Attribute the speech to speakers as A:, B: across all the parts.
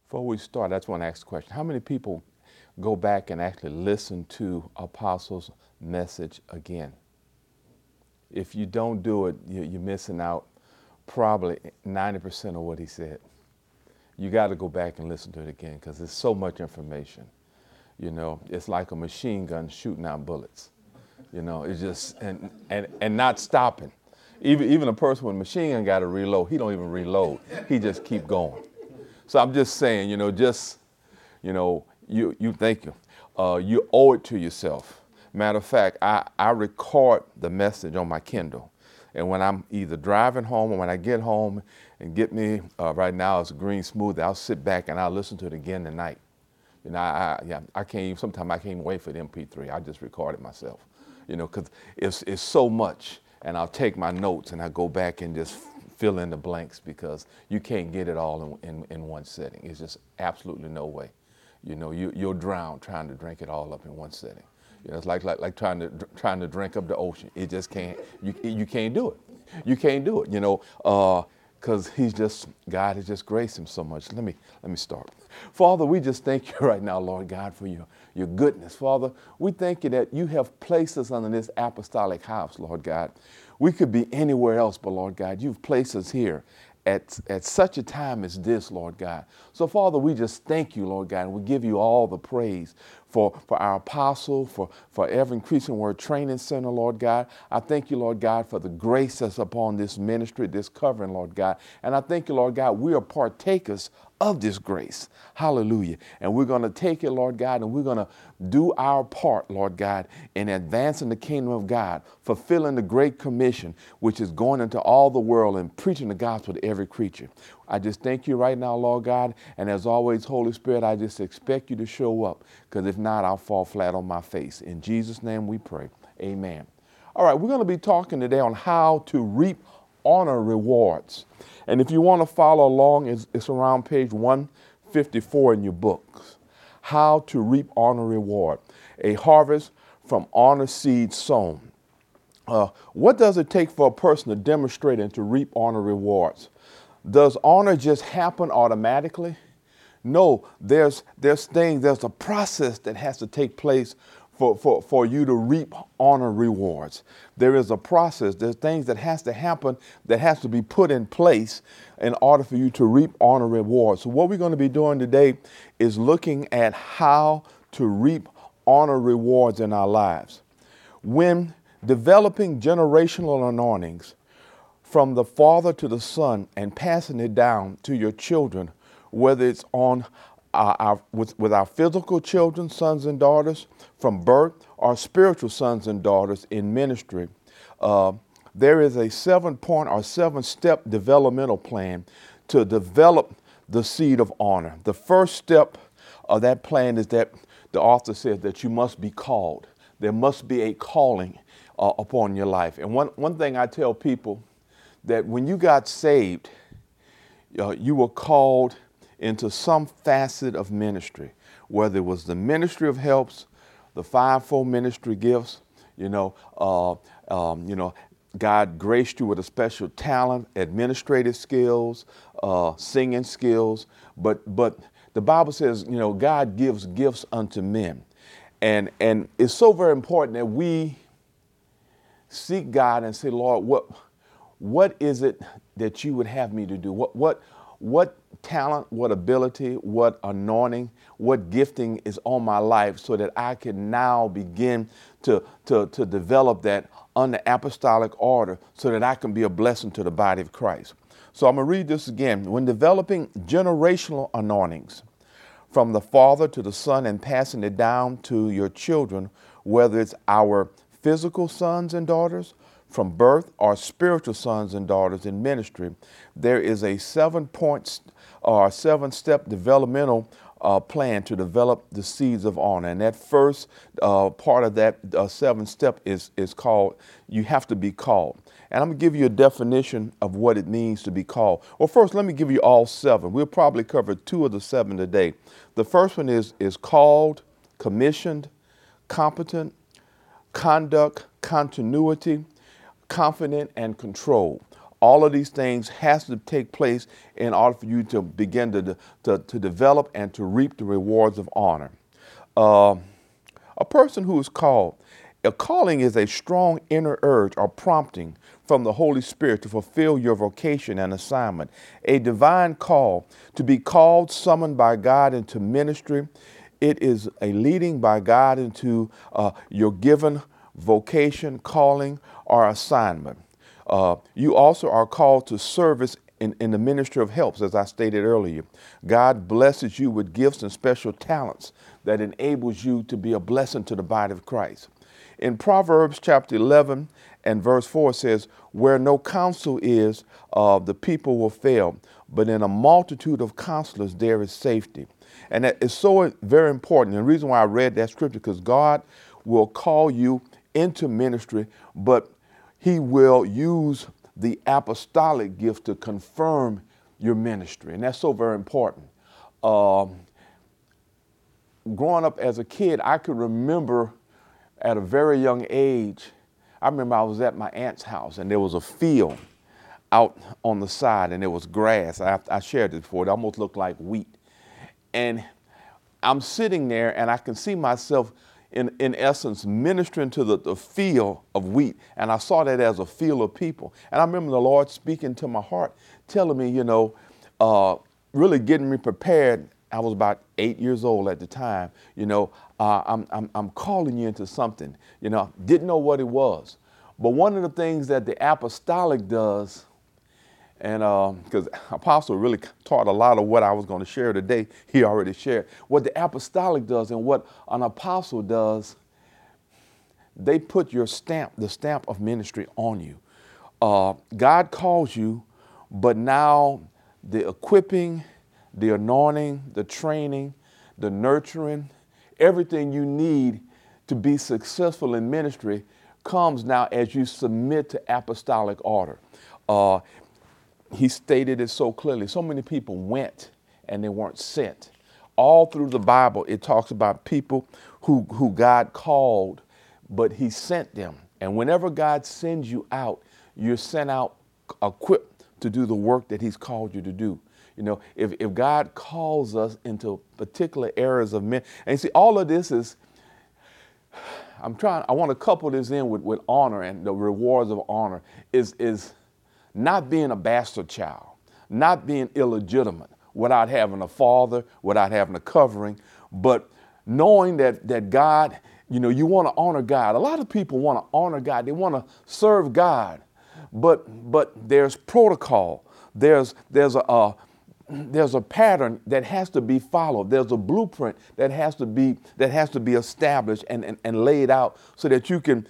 A: Before we start, I just want to ask a question. How many people go back and actually listen to Apostle's message again? If you don't do it, you're missing out probably 90% of what he said. You got to go back and listen to it again because there's so much information. You know, it's like a machine gun shooting out bullets. You know, it's just, and not stopping. Even a person with a machine gun got to reload. He don't even reload. He just keep going. So I'm just saying, you thank you. You owe it to yourself. Matter of fact, I record the message on my Kindle. And when I'm either driving home or when I get home and get me, right now it's a green smoothie, I'll sit back and I'll listen to it again tonight. You know, I can't even, sometimes I can't even wait for the MP3. I just record it myself, because it's so much. And I'll take my notes and I go back and just fill in the blanks because you can't get it all in one setting. It's just absolutely no way. You'll drown trying to drink it all up in one setting. It's like trying to drink up the ocean. It just can't. You can't do it. You can't do it. Because God has just graced him so much. Let me start. Father, we just thank you right now, Lord God, for your goodness. Father, we thank you that you have placed us under this apostolic house, Lord God. We could be anywhere else, but Lord God, you've placed us here at such a time as this, Lord God. So, Father, we just thank you, Lord God, and we give you all the praise for our apostle, for Ever Increasing Word Training Center, Lord God. I thank you, Lord God, for the grace that's upon this ministry, this covering, Lord God. And I thank you, Lord God, we are partakers of this grace. Hallelujah. And we're going to take it, Lord God, and we're going to do our part, Lord God, in advancing the kingdom of God, fulfilling the Great Commission, which is going into all the world and preaching the gospel to every creature. I just thank you right now, Lord God. And as always, Holy Spirit, I just expect you to show up, because if not, I'll fall flat on my face. In Jesus' name we pray. Amen. All right, we're going to be talking today on how to reap honor rewards. And if you want to follow along, it's around page 154 in your books. How to reap honor reward. A harvest from honor seed sown. What does it take for a person to demonstrate and to reap honor rewards? Does honor just happen automatically? No, there's a process that has to take place for you to reap honor rewards. There is a process. There's things that has to happen, that has to be put in place in order for you to reap honor rewards. So what we're going to be doing today is looking at how to reap honor rewards in our lives. When developing generational anointings from the Father to the Son and passing it down to your children, whether it's on with our physical children, sons and daughters from birth, or spiritual sons and daughters in ministry, there is a 7-point or 7-step developmental plan to develop the seed of honor. The first step of that plan is that the author says that you must be called. There must be a calling upon your life. And one thing I tell people, that when you got saved, you were called into some facet of ministry, whether it was the ministry of helps, the fivefold ministry gifts, God graced you with a special talent, administrative skills, singing skills. But the Bible says, God gives gifts unto men. And it's so very important that we seek God and say, Lord, what is it that you would have me to do? What talent, what ability, what anointing, what gifting is on my life so that I can now begin to develop that under apostolic order so that I can be a blessing to the body of Christ. So I'm going to read this again. When developing generational anointings from the Father to the Son and passing it down to your children, whether it's our physical sons and daughters from birth or spiritual sons and daughters in ministry, there is a 7-point or 7-step developmental plan to develop the seeds of honor. And that first part of that 7-step is called, you have to be called. And I'm going to give you a definition of what it means to be called. Well, first, let me give you all 7. We'll probably cover 2 of the 7 today. The first one is called, commissioned, competent, conduct, continuity, confident, and control. All of these things has to take place in order for you to begin to develop and to reap the rewards of honor. A person who is called, a calling is a strong inner urge or prompting from the Holy Spirit to fulfill your vocation and assignment. A divine call, to be called, summoned by God into ministry. It is a leading by God into your given vocation, calling, or assignment. You also are called to service in the ministry of helps, as I stated earlier. God blesses you with gifts and special talents that enables you to be a blessing to the body of Christ. In Proverbs chapter 11 and verse 4 says, where no counsel is, the people will fail, but in a multitude of counselors there is safety. And that is so very important. And the reason why I read that scripture, because God will call you into ministry, but he will use the apostolic gift to confirm your ministry. And that's so very important. Growing up as a kid, I could remember at a very young age, I remember I was at my aunt's house and there was a field out on the side and there was grass. I shared this before. It almost looked like wheat. And I'm sitting there and I can see myself in essence ministering to the field of wheat. And I saw that as a field of people. And I remember the Lord speaking to my heart, telling me, really getting me prepared. I was about 8 years old at the time. I'm calling you into something. Didn't know what it was. But one of the things that the apostolic does, and because Apostle really taught a lot of what I was going to share today, he already shared. What the apostolic does and what an apostle does, they put your stamp, the stamp of ministry on you. God calls you, but now the equipping, the anointing, the training, the nurturing, everything you need to be successful in ministry comes now as you submit to apostolic order. He stated it so clearly. So many people went and they weren't sent. All through the Bible, it talks about people who God called, but he sent them. And whenever God sends you out, you're sent out equipped to do the work that he's called you to do. If God calls us into particular areas of men, and you see, all of this is, I want to couple this in with honor and the rewards of honor is not being a bastard child, not being illegitimate without having a father, without having a covering, but knowing that God, you want to honor God. A lot of people want to honor God. They want to serve God, but there's protocol. There's a pattern that has to be followed. There's a blueprint that has to be established and laid out so that you can,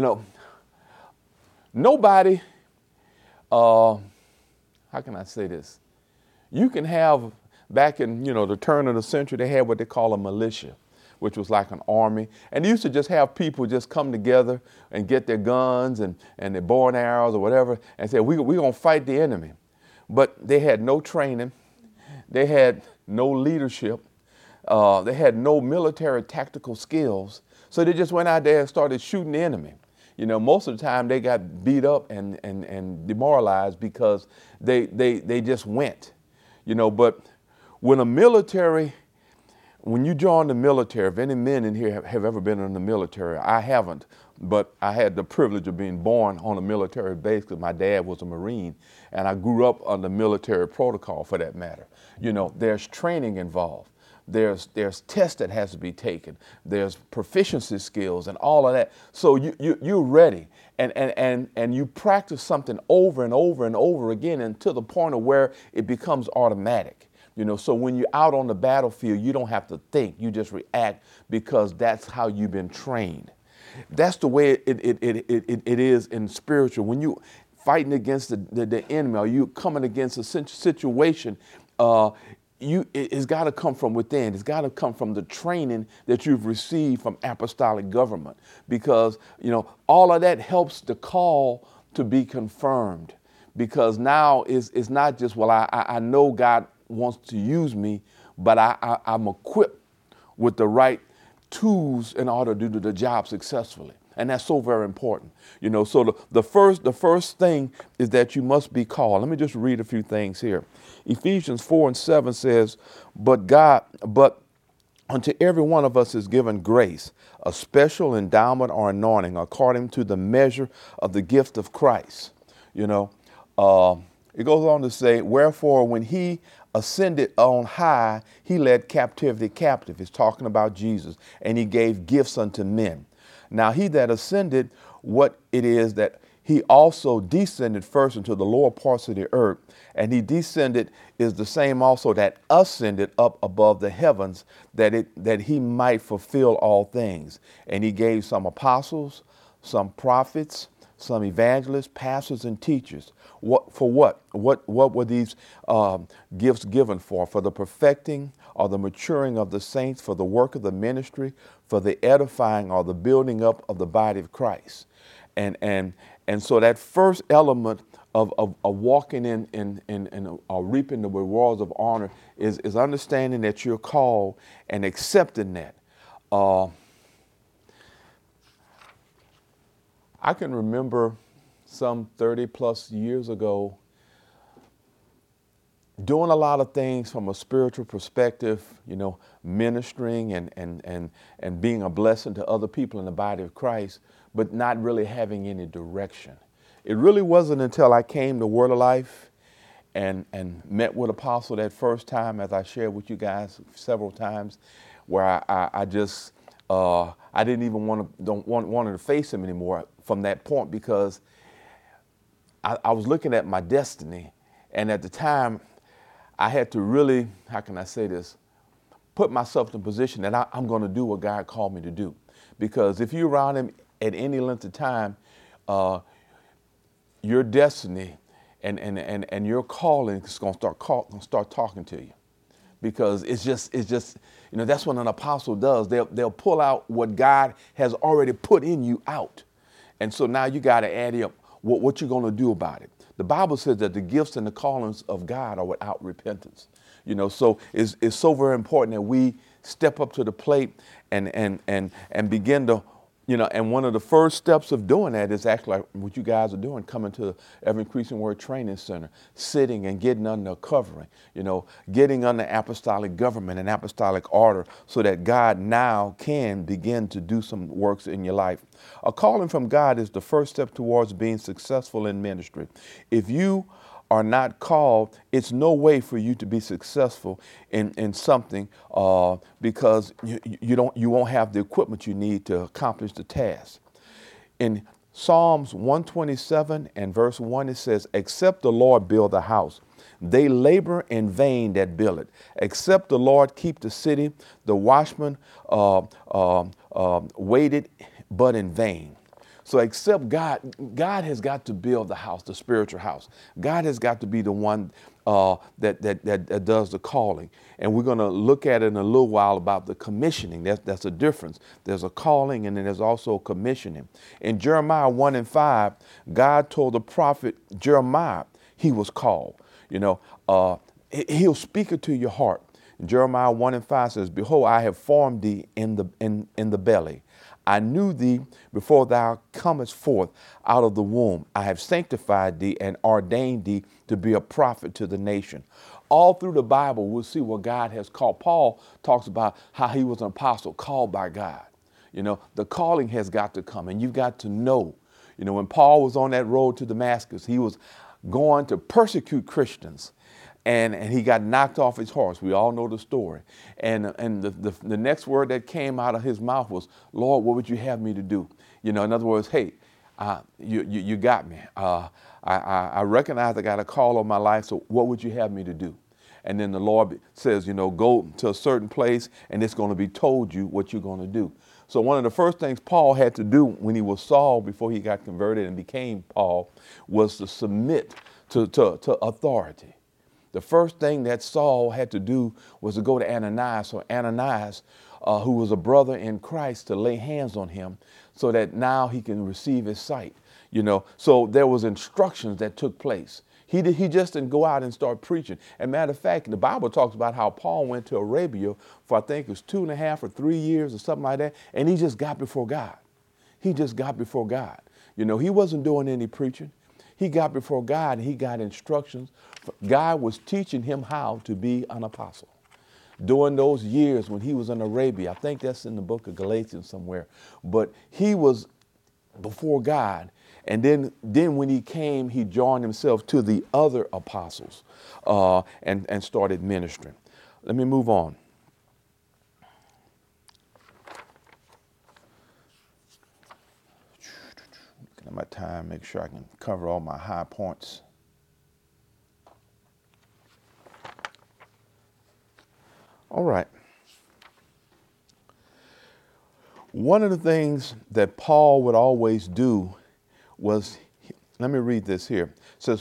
A: nobody, how can I say this? You can have, back in, the turn of the century, they had what they call a militia, which was like an army. And they used to just have people just come together and get their guns and their bow and arrows or whatever and say, we're going to fight the enemy. But they had no training. They had no leadership. They had no military tactical skills. So they just went out there and started shooting the enemy. Most of the time they got beat up and demoralized because they just went. But when you join the military, if any men in here have ever been in the military, I haven't, but I had the privilege of being born on a military base because my dad was a Marine, and I grew up under military protocol for that matter. There's training involved. There's tests that has to be taken. There's proficiency skills and all of that. So you're ready, and you practice something over and over and over again until the point of where it becomes automatic. So when you're out on the battlefield, you don't have to think. You just react because that's how you've been trained. That's the way it is in spiritual. When you fighting against the enemy, or you coming against a situation, it's got to come from within. It's got to come from the training that you've received from apostolic government, because all of that helps the call to be confirmed. Because now it's not just, well, I know God wants to use me, but I'm equipped with the right tools in order to do the job successfully. And that's so very important. So the first thing is that you must be called. Let me just read a few things here. Ephesians 4:7 says, but unto every one of us is given grace, a special endowment or anointing according to the measure of the gift of Christ. It goes on to say, wherefore when he ascended on high, he led captivity captive. It's talking about Jesus. And he gave gifts unto men. Now he that ascended, what it is that he also descended first into the lower parts of the earth. And he descended is the same also that ascended up above the heavens, that he might fulfill all things. And he gave some apostles, some prophets, some evangelists, pastors, and teachers. For what? What were these gifts given for? For the perfecting or the maturing of the saints, for the work of the ministry, for the edifying or the building up of the body of Christ. And so that first element of walking in reaping the rewards of honor is understanding that you're called and accepting that. I can remember some 30 plus years ago doing a lot of things from a spiritual perspective, ministering and being a blessing to other people in the body of Christ, but not really having any direction. It really wasn't until I came to Word of Life and met with Apostle that first time, as I shared with you guys several times, where I just I didn't even wanted to face him anymore from that point, because I was looking at my destiny, and at the time I had to really, how can I say this, put myself in a position that I'm going to do what God called me to do. Because if you're around him at any length of time, your destiny and your calling is going to start talking to you. Because it's just that's what an apostle does. They'll pull out what God has already put in you out. And so now you got to add up what you're going to do about it. The Bible says that the gifts and the callings of God are without repentance. So it's so very important that we step up to the plate and begin to, and one of the first steps of doing that is actually like what you guys are doing, coming to the Ever Increasing Word Training Center, sitting and getting under a covering, getting under apostolic government and apostolic order, so that God now can begin to do some works in your life. A calling from God is the first step towards being successful in ministry. If you are not called, it's no way for you to be successful in something because you won't have the equipment you need to accomplish the task. In Psalms 127 and verse 1, it says, except the Lord build the house, they labor in vain that build it. Except the Lord keep the city, the watchman waited but in vain. So except God has got to build the house, the spiritual house. God has got to be the one that does the calling. And we're going to look at it in a little while about the commissioning. That's a difference. There's a calling and then there's also commissioning. In Jeremiah 1:5, God told the prophet Jeremiah he was called. He'll speak it to your heart. Jeremiah 1:5 says, behold, I have formed thee in the belly. I knew thee before thou comest forth out of the womb. I have sanctified thee and ordained thee to be a prophet to the nation. All through the Bible, we'll see what God has called. Paul talks about how he was an apostle called by God. The calling has got to come, and you've got to know. When Paul was on that road to Damascus, he was going to persecute Christians. And he got knocked off his horse. We all know the story. And the next word that came out of his mouth was, Lord, what would you have me to do? In other words, hey, you got me. I recognize I got a call on my life, so what would you have me to do? And then the Lord says, go to a certain place and it's going to be told you what you're going to do. So one of the first things Paul had to do when he was Saul, before he got converted and became Paul, was to submit to authority. The first thing that Saul had to do was to go to Ananias, or Ananias, who was a brother in Christ, to lay hands on him so that now he can receive his sight. So there was instructions that took place. He just didn't go out and start preaching. And matter of fact, the Bible talks about how Paul went to Arabia for, I think it was 2.5 or 3 years or something like that, and he just got before God. He just got before God. He wasn't doing any preaching. He got before God and he got instructions. God was teaching him how to be an apostle. During those years when he was in Arabia, I think that's in the book of Galatians somewhere, but he was before God. And then when he came, he joined himself to the other apostles and started ministering. Let me move on. Looking at my time, make sure I can cover all my high points. All right. One of the things that Paul would always do was, let me read this here. It says,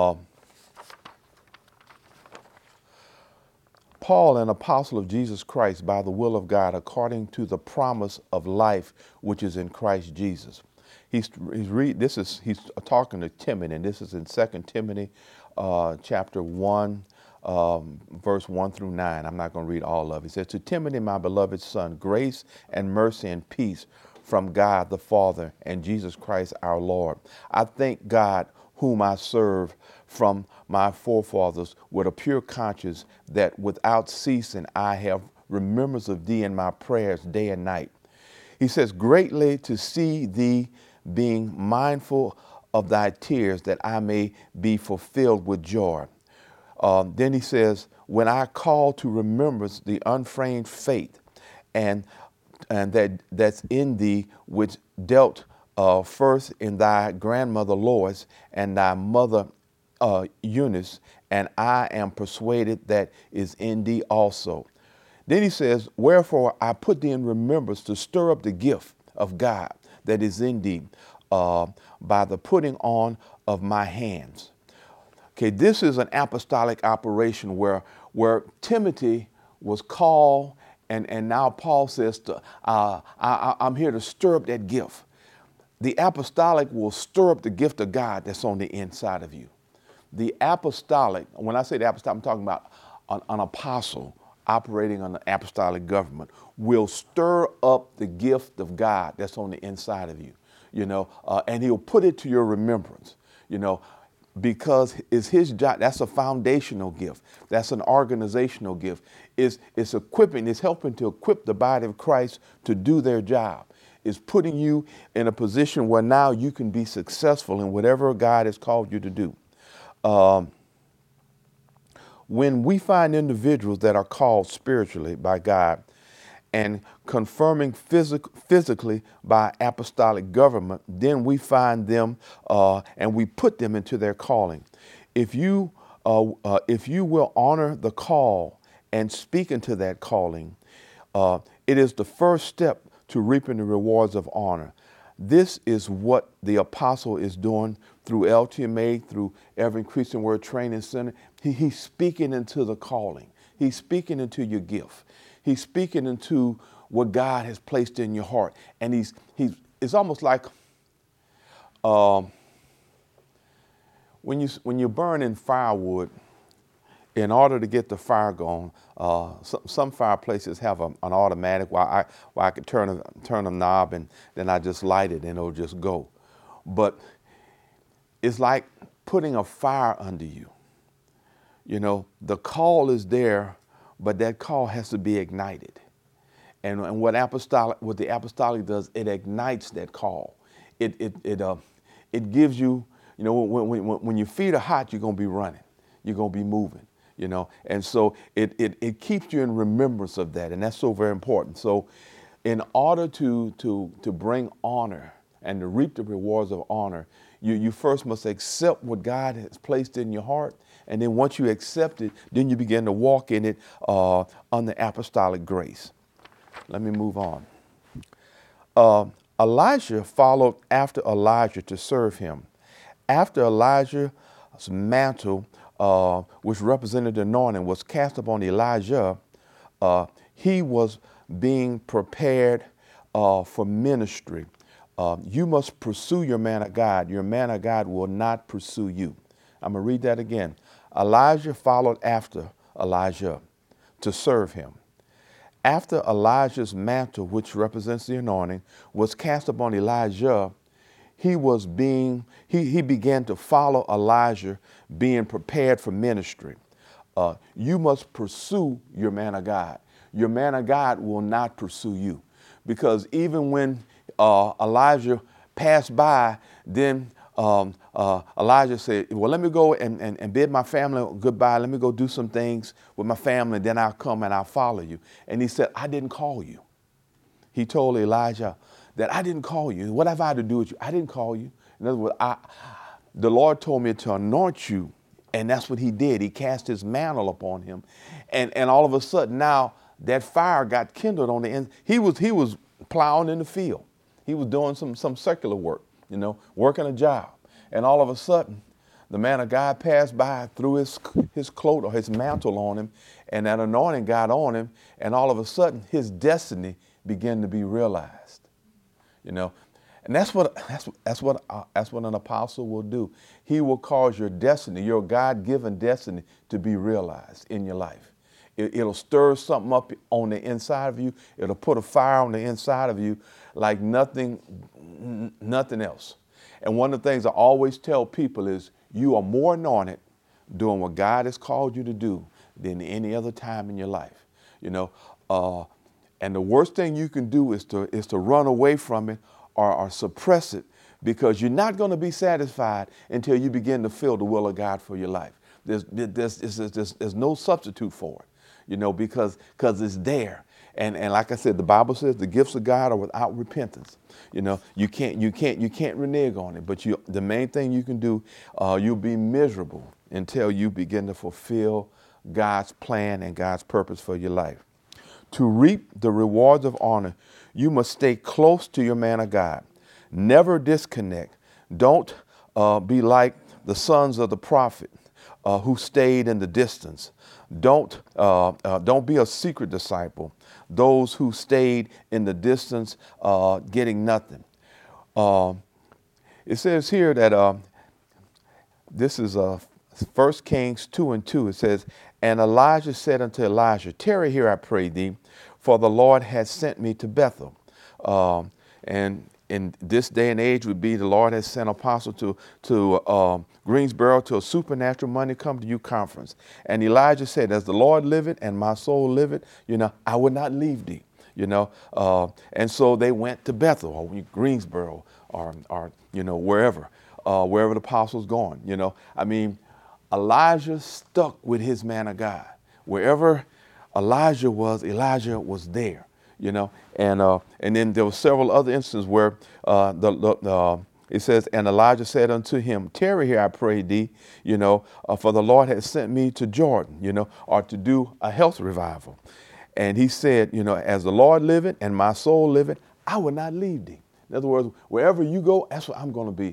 A: Paul, an apostle of Jesus Christ by the will of God, according to the promise of life which is in Christ Jesus. He's talking to Timothy, and this is in 2 Timothy chapter 1, verse 1 through 9. I'm not going to read all of it. He says, to Timothy, my beloved son, grace and mercy and peace from God the Father and Jesus Christ our Lord. I thank God whom I serve from my forefathers with a pure conscience, that without ceasing I have remembrance of thee in my prayers day and night. He says, greatly to see thee being mindful of thy tears, that I may be fulfilled with joy. Then he says, when I call to remembrance the unfeigned faith and that's in thee, which dealt first in thy grandmother Lois and thy mother Eunice, and I am persuaded that is in thee also. Then he says, wherefore I put thee in remembrance to stir up the gift of God that is in thee by the putting on of my hands. Okay, this is an apostolic operation where Timothy was called, and now Paul says, I'm here to stir up that gift. The apostolic will stir up the gift of God that's on the inside of you. The apostolic, when I say the apostolic, I'm talking about an apostle operating on the apostolic government, will stir up the gift of God that's on the inside of you, and he'll put it to your remembrance, because it's his job. That's a foundational gift. That's an organizational gift. It's equipping, it's helping to equip the body of Christ to do their job. It's putting you in a position where now you can be successful in whatever God has called you to do. When we find individuals that are called spiritually by God and confirming physically by apostolic government, then we find them and we put them into their calling. If you will honor the call and speak into that calling, it is the first step to reaping the rewards of honor. This is what the apostle is doing through LTMA, through Every Christian Word Training Center. He's speaking into the calling. He's speaking into your gift. He's speaking into what God has placed in your heart. And it's almost like when you're burning firewood, in order to get the fire going, some fireplaces have an automatic where I could turn a knob and then I just light it and it'll just go. But it's like putting a fire under you. The call is there, but that call has to be ignited. And what the apostolic does, it ignites that call. It gives you, when your feet are hot, you're gonna be running, you're gonna be moving, and so it keeps you in remembrance of that, and that's so very important. So, in order to bring honor and to reap the rewards of honor, you first must accept what God has placed in your heart. And then once you accept it, then you begin to walk in it under apostolic grace. Let me move on. Elijah followed after Elijah to serve him. After Elijah's mantle, which represented the anointing, was cast upon Elijah, he was being prepared for ministry. You must pursue your man of God. Your man of God will not pursue you. I'm going to read that again. Elijah followed after Elijah to serve him. After Elijah's mantle, which represents the anointing, was cast upon Elijah, he began to follow Elijah, being prepared for ministry. You must pursue your man of God. Your man of God will not pursue you, because even when Elijah passed by, then Elijah said, well, let me go and bid my family goodbye. Let me go do some things with my family, then I'll come and I'll follow you. And he said, I didn't call you. He told Elijah that I didn't call you. What have I to do with you? I didn't call you. In other words, the Lord told me to anoint you, and that's what he did. He cast his mantle upon him. And all of a sudden now that fire got kindled on the end. He was plowing in the field. He was doing some secular work, working a job. And all of a sudden, the man of God passed by, threw his cloak or his mantle on him, and that anointing got on him, and all of a sudden his destiny began to be realized. And that's what an apostle will do. He will cause your destiny, your God-given destiny, to be realized in your life. It'll stir something up on the inside of you. It'll put a fire on the inside of you like nothing else. And one of the things I always tell people is you are more anointed doing what God has called you to do than any other time in your life. And the worst thing you can do is to run away from it or suppress it, because you're not going to be satisfied until you begin to feel the will of God for your life. There's no substitute for it, because it's there. And like I said, the Bible says the gifts of God are without repentance. You can't renege on it. But the main thing you can do, you'll be miserable until you begin to fulfill God's plan and God's purpose for your life. To reap the rewards of honor, you must stay close to your man of God. Never disconnect. Don't be like the sons of the prophet who stayed in the distance. Don't be a secret disciple. Those who stayed in the distance getting nothing. It says here that this is 1 Kings 2:2. It says, and Elijah said unto Elisha, tarry here, I pray thee, for the Lord has sent me to Bethel. And in this day and age would be the Lord has sent apostle to Greensboro to a supernatural money come to you conference. And Elijah said, as the Lord liveth and my soul liveth, I would not leave thee. And so they went to Bethel or Greensboro or wherever the apostle's going. Elijah stuck with his man of God. Wherever Elijah was there. And then there were several other instances where it says, and Elijah said unto him, tarry here, I pray thee, for the Lord has sent me to Jordan, or to do a health revival. And he said, as the Lord liveth and my soul liveth, I will not leave thee. In other words, wherever you go, that's where I'm going to be.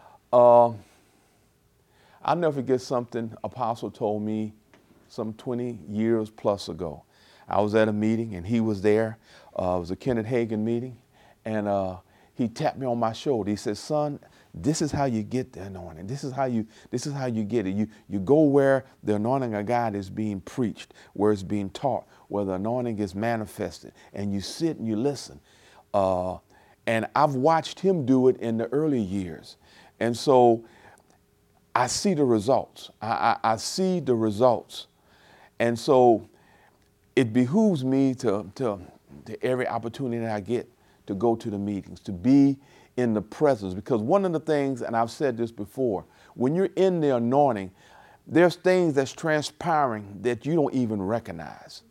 A: I'll never forget something Apostle told me some 20 years plus ago. I was at a meeting and he was there. It was a Kenneth Hagin meeting. And he tapped me on my shoulder. He said, son, this is how you get the anointing. This is how you get it. You go where the anointing of God is being preached, where it's being taught, where the anointing is manifested. And you sit and you listen. And I've watched him do it in the early years. And so I see the results. I see the results. And so it behooves me to every opportunity I get to go to the meetings, to be in the presence. Because one of the things, and I've said this before, when you're in the anointing, there's things that's transpiring that you don't even recognize.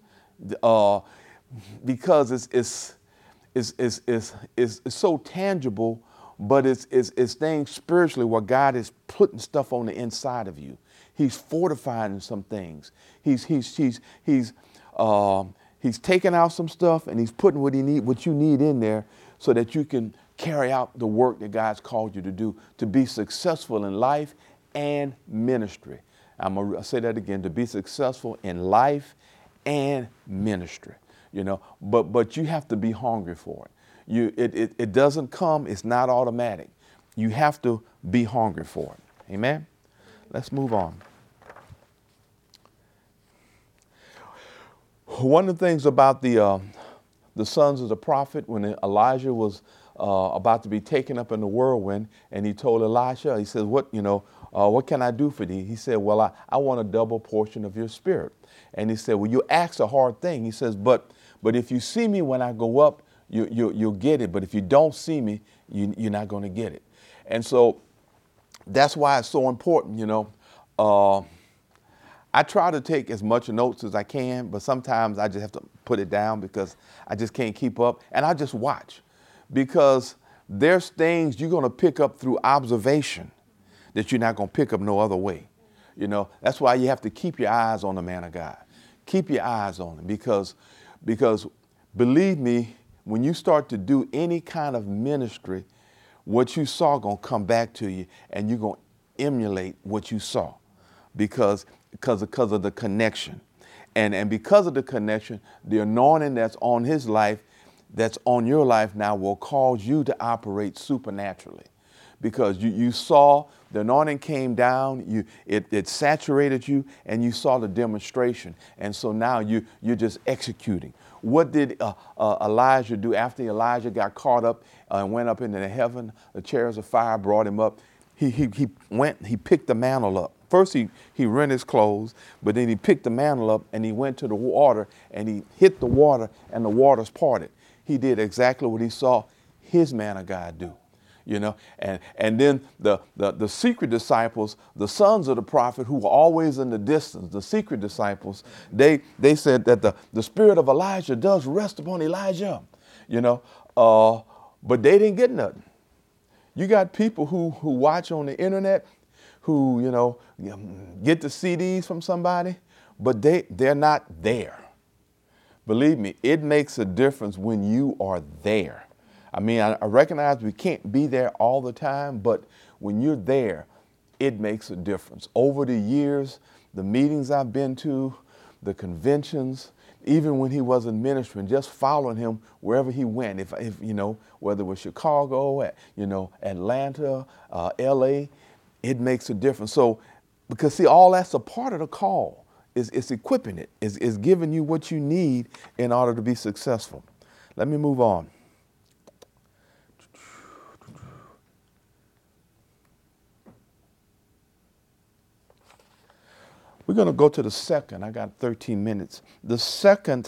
A: Because it's so tangible, but it's things spiritually where God is putting stuff on the inside of you. He's fortifying some things. He's taking out some stuff and he's putting what you need in there so that you can carry out the work that God's called you to do, to be successful in life and ministry. I'm going to say that again, to be successful in life and ministry, but you have to be hungry for it. It doesn't come, it's not automatic. You have to be hungry for it. Amen? Let's move on. One of the things about the sons of the prophet, when Elijah was about to be taken up in the whirlwind, and he told Elisha, he says, what can I do for thee? He said, well, I want a double portion of your spirit. And he said, well, you ask a hard thing. He says, but if you see me when I go up, you'll get it. But if you don't see me, you're not going to get it. And so that's why it's so important, I try to take as much notes as I can, but sometimes I just have to put it down because I just can't keep up. And I just watch, because there's things you're going to pick up through observation that you're not going to pick up no other way. That's why you have to keep your eyes on the man of God. Keep your eyes on him, because believe me, when you start to do any kind of ministry, what you saw going to come back to you, and you're going to emulate what you saw because of the connection. And because of the connection, the anointing that's on his life, that's on your life now, will cause you to operate supernaturally. Because you saw the anointing came down, it saturated you, and you saw the demonstration. And so now you're just executing. What did Elijah do after Elijah got caught up and went up into the heaven? The chariots of fire brought him up. He picked the mantle up. First he rent his clothes, but then he picked the mantle up and he went to the water and he hit the water and the waters parted. He did exactly what he saw his man of God do. And then the secret disciples, the sons of the prophet who were always in the distance, the secret disciples, they said that the spirit of Elijah does rest upon Elijah, but they didn't get nothing. You got people who watch on the internet, who, get the CDs from somebody, but they're not there. Believe me, it makes a difference when you are there. I mean, I recognize we can't be there all the time, but when you're there, it makes a difference. Over the years, the meetings I've been to, the conventions, even when he wasn't ministering, just following him wherever he went, if whether it was Chicago, Atlanta, LA, it makes a difference. So, because see, all that's a part of the call. It's equipping it, is giving you what you need in order to be successful. Let me move on. We're going to go to the second. I got 13 minutes. The second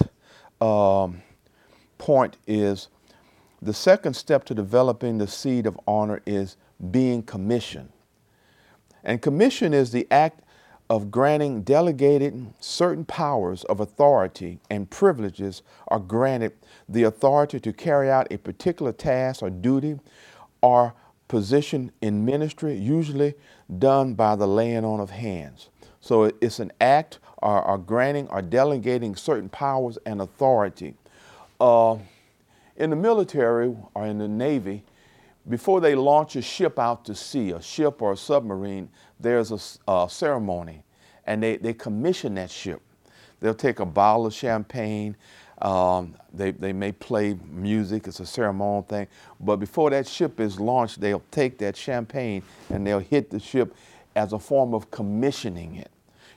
A: point is, the second step to developing the seed of honor is being commissioned. And commission is the act of granting delegated certain powers of authority and privileges are granted the authority to carry out a particular task or duty or position in ministry, usually done by the laying on of hands. So it's an act or granting or delegating certain powers and authority. In the military or in the Navy, before they launch a ship out to sea, a ship or a submarine, there's a ceremony, and they commission that ship. They'll take a bottle of champagne. They may play music. It's a ceremonial thing. But before that ship is launched, they'll take that champagne and they'll hit the ship as a form of commissioning it.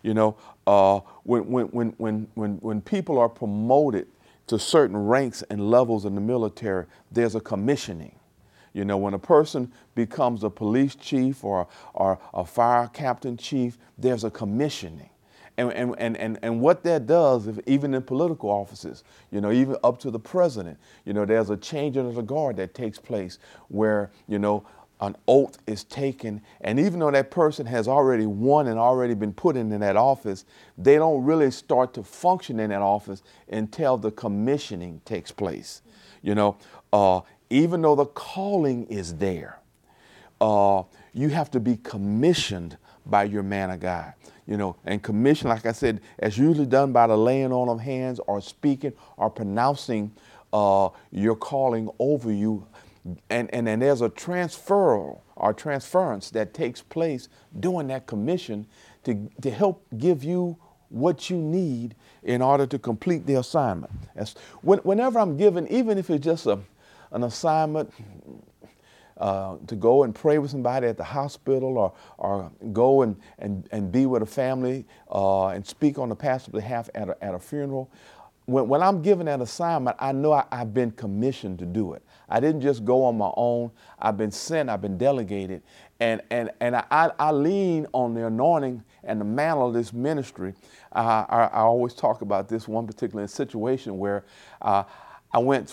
A: When people are promoted to certain ranks and levels in the military, there's a commissioning. When a person becomes a police chief or a fire captain chief, there's a commissioning. And what that does, even in political offices, even up to the president, there's a changing of the guard that takes place where, an oath is taken. And even though that person has already won and already been put in that office, they don't really start to function in that office until the commissioning takes place. Even though the calling is there, you have to be commissioned by your man of God. And commission, like I said, is usually done by the laying on of hands or speaking or pronouncing your calling over you. And then there's a transference that takes place during that commission to help give you what you need in order to complete the assignment. Whenever I'm given, even if it's just an assignment to go and pray with somebody at the hospital or go and be with a family and speak on the pastor's behalf at a funeral, when I'm given that assignment, I know I've been commissioned to do it. I didn't just go on my own. I've been sent, I've been delegated. And I lean on the anointing and the mantle of this ministry. I always talk about this one particular situation where I went,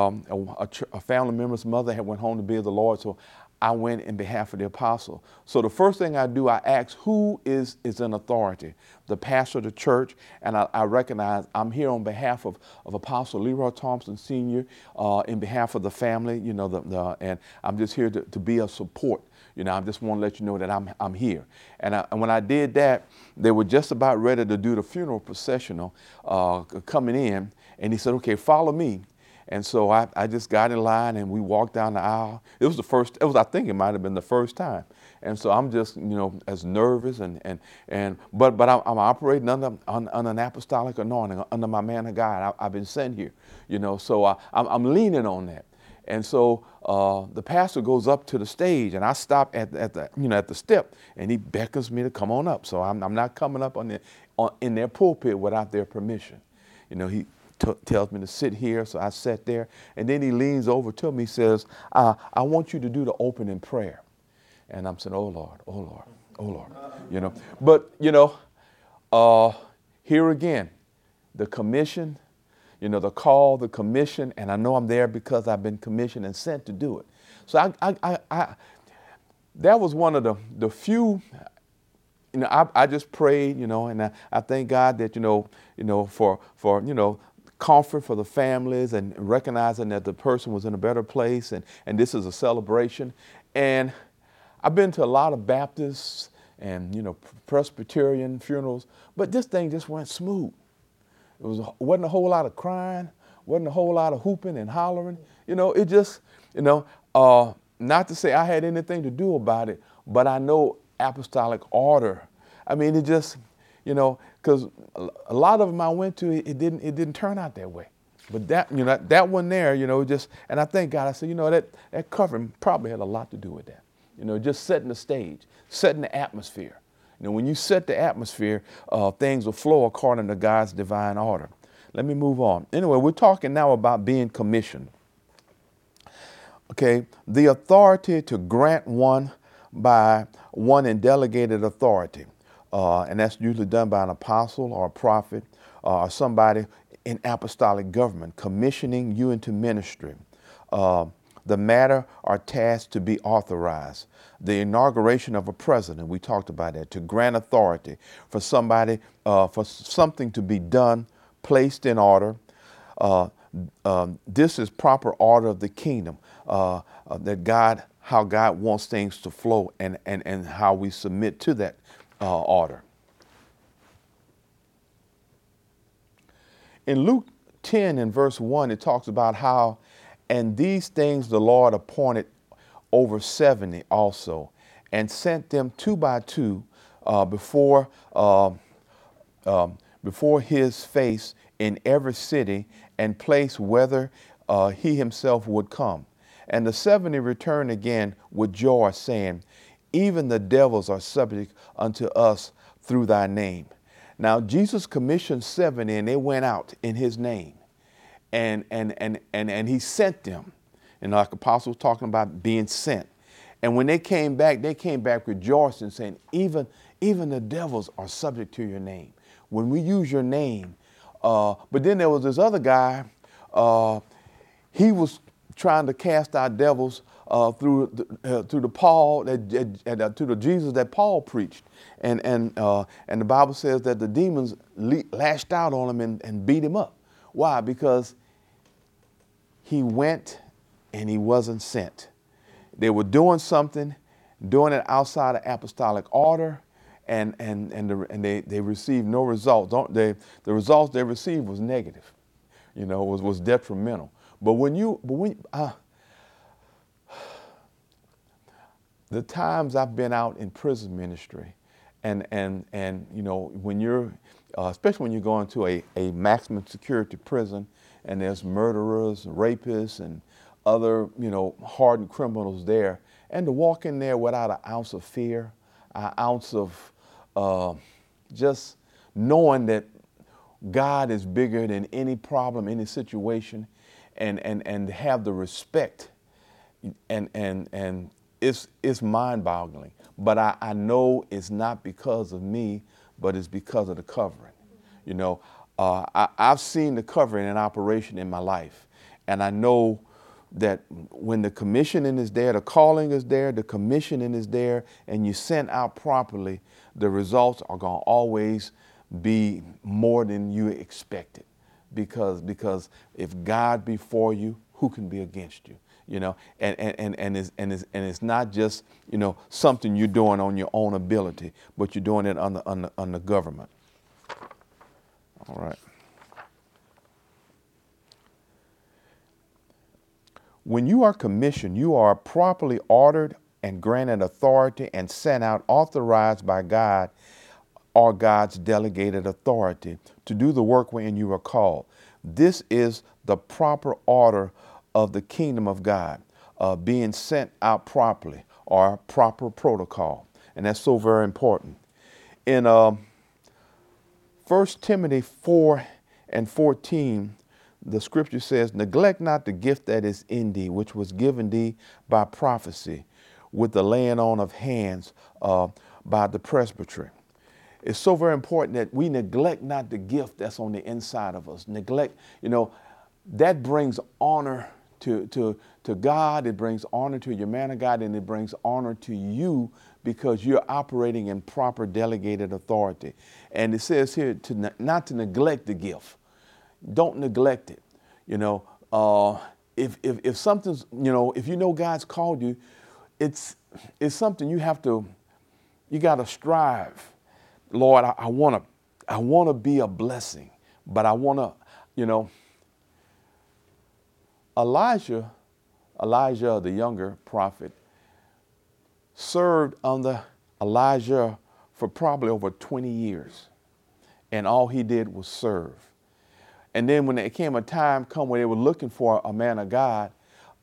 A: a family member's mother had went home to be with the Lord, so I went in behalf of the apostle. So the first thing I do, I ask who is in authority, the pastor of the church, and I recognize I'm here on behalf of Apostle Leroy Thompson Sr., in behalf of the family, you know, and I'm just here to be a support. You know, I just want to let you know that I'm here. And when I did that, they were just about ready to do the funeral processional coming in, and he said, okay, follow me. And so I just got in line and we walked down the aisle. It was I think it might have been the first time. And so I'm just, you know, as nervous but I'm operating under an apostolic anointing, under my man of God. I've been sent here, you know, so I'm leaning on that. And so the pastor goes up to the stage, and I stop at the step, and he beckons me to come on up. So I'm not coming up in their pulpit without their permission. You know, he tells me to sit here, so I sat there, and then he leans over to me, says, I want you to do the opening prayer. And I'm saying, oh Lord, oh Lord, oh Lord, you know. But, you know, here again, the commission, you know, the call, the commission, and I know I'm there because I've been commissioned and sent to do it. So that was one of the few, you know, I just prayed, you know, and I thank God that, you know, for you know, comfort for the families and recognizing that the person was in a better place, and this is a celebration. And I've been to a lot of Baptists and, you know, Presbyterian funerals, but this thing just went smooth. Wasn't a whole lot of crying, wasn't a whole lot of hooping and hollering. You know, it just, you know, not to say I had anything to do about it, but I know apostolic order. I mean, it just, you know, because a lot of them I went to, it didn't turn out that way. But that, you know, that one there, you know, just, and I thank God, I said, you know, that covering probably had a lot to do with that. You know, just setting the stage, setting the atmosphere. You know, when you set the atmosphere, things will flow according to God's divine order. Let me move on. Anyway, we're talking now about being commissioned. Okay, the authority to grant one by one in delegated authority. And that's usually done by an apostle or a prophet or somebody in apostolic government, commissioning you into ministry. The matter or task to be authorized. The inauguration of a president, we talked about that, to grant authority for somebody, for something to be done, placed in order. This is proper order of the kingdom, how God wants things to flow, and how we submit to that order. In Luke 10 and verse 1, it talks about how, and these things the Lord appointed over 70 also, and sent them 2 by 2 before his face in every city and place whither he himself would come. And the 70 returned again with joy, saying, even the devils are subject unto us through thy name. Now Jesus commissioned 70, and they went out in his name, and he sent them. And like Apostle was talking about being sent. And when they came back rejoicing, saying, even the devils are subject to your name. When we use your name. But then there was this other guy, he was trying to cast out devils through the Jesus that Paul preached. And the Bible says that the demons lashed out on him and beat him up. Why? Because he went and he wasn't sent. They were doing something, doing it outside of apostolic order, and they received no results. The results they received was negative, you know, was detrimental. But the times I've been out in prison ministry, and you know, when you're, especially when you go into a maximum security prison, and there's murderers, rapists, and other, you know, hardened criminals there, and to walk in there without an ounce of fear, an ounce of just knowing that God is bigger than any problem, any situation, and have the respect, and it's mind-boggling. But I know it's not because of me, but it's because of the covering. You know, I've seen the covering in operation in my life, and I know that when the commissioning is there, the calling is there, the commissioning is there, and you sent out properly, the results are going to always be more than you expected. Because if God be for you, who can be against you? You know, and it's not just, you know, something you're doing on your own ability, but you're doing it on the government. All right. When you are commissioned, you are properly ordered and granted authority and sent out, authorized by God or God's delegated authority to do the work wherein you are called. This is the proper order of the kingdom of God, being sent out properly, or proper protocol. And that's so very important. In 1 Timothy 4:14, the scripture says, neglect not the gift that is in thee, which was given thee by prophecy, with the laying on of hands by the presbytery. It's so very important that we neglect not the gift that's on the inside of us. Neglect, you know, that brings honor to God. It brings honor to your man of God, and it brings honor to you because you're operating in proper delegated authority. And it says here not to neglect the gift. Don't neglect it. You know, if something's, you know, if you know God's called you, it's something you got to strive. Lord, I want to be a blessing, but I want to, you know, Elijah, the younger prophet, served under Elijah for probably over 20 years. And all he did was serve. And then when there came a time where they were looking for a man of God,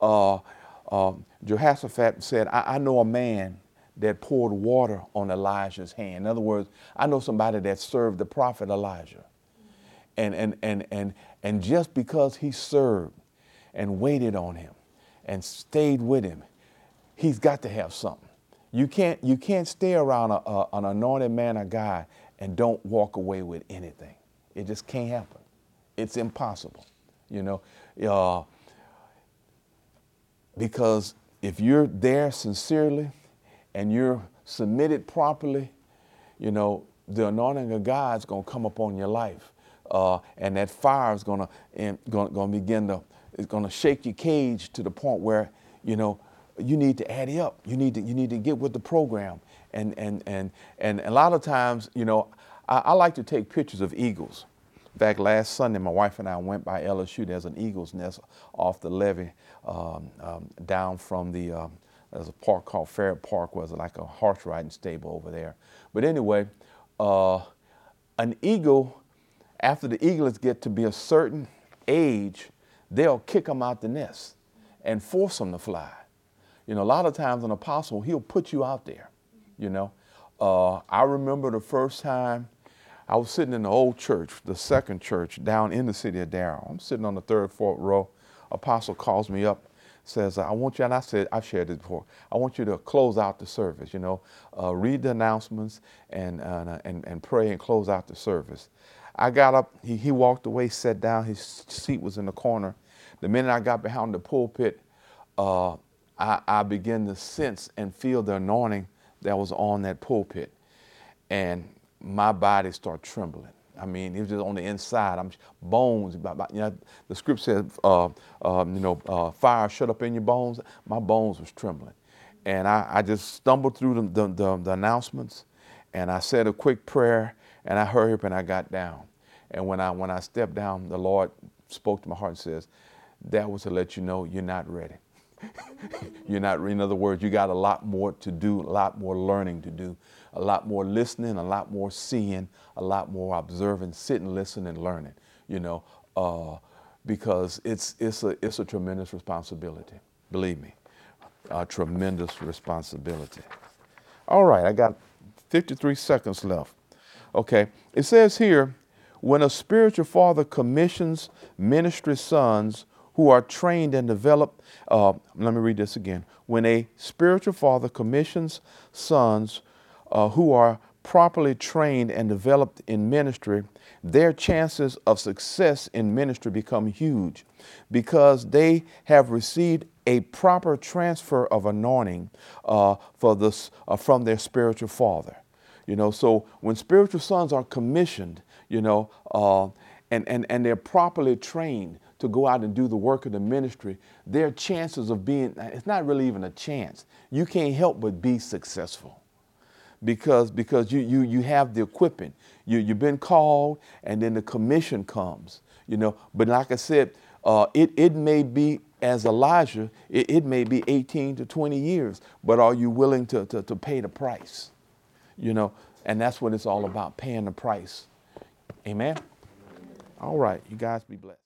A: Jehoshaphat said, I know a man that poured water on Elijah's hand. In other words, I know somebody that served the prophet Elijah. And just because he served and waited on him and stayed with him, he's got to have something. You can't stay around an anointed man of God and don't walk away with anything. It just can't happen. It's impossible, you know, because if you're there sincerely and you're submitted properly, you know, the anointing of God's going to come upon your life, and that fire is going to begin to, it's going to shake your cage to the point where, you know, you need to add it up. You need to get with the program, and a lot of times, you know, I like to take pictures of eagles. In fact, last Sunday, my wife and I went by LSU. There's an eagle's nest off the levee down from there's a park called Fair Park, where there's like a horse riding stable over there. But anyway, an eagle, after the eaglets get to be a certain age, they'll kick them out the nest and force them to fly. You know, a lot of times an apostle, he'll put you out there, you know. I remember the first time I was sitting in the old church, the second church down in the city of Darrell. I'm sitting on the third, fourth row. Apostle calls me up, says, I want you, and I said, I've shared this before, I want you to close out the service, you know, read the announcements and pray and close out the service. I got up, he walked away, sat down, his seat was in the corner. The minute I got behind the pulpit, I began to sense and feel the anointing that was on that pulpit. And my body started trembling. I mean, it was just on the inside. Bones, you know, the script says, fire shut up in your bones. My bones was trembling. And I just stumbled through the announcements, and I said a quick prayer, and I hurried up and I got down. And when I stepped down, the Lord spoke to my heart and says, that was to let you know you're not ready. You're not, in other words, you got a lot more to do, a lot more learning to do, a lot more listening, a lot more seeing, a lot more observing, sitting, listening, and learning, you know, because it's a tremendous responsibility. Believe me, a tremendous responsibility. All right, I got 53 seconds left. Okay, it says here, When a spiritual father commissions ministry sons who are trained and developed, let me read this again. When a spiritual father commissions sons who are properly trained and developed in ministry, their chances of success in ministry become huge because they have received a proper transfer of anointing from their spiritual father. So when spiritual sons are commissioned, and they're properly trained to go out and do the work of the ministry, their chances of being, it's not really even a chance. You can't help but be successful because you have the equipping. You've been called, and then the commission comes, But like I said, it may be, as Elijah, it may be 18 to 20 years, but are you willing to pay the price? And that's what it's all about, paying the price. Amen? All right, you guys be blessed.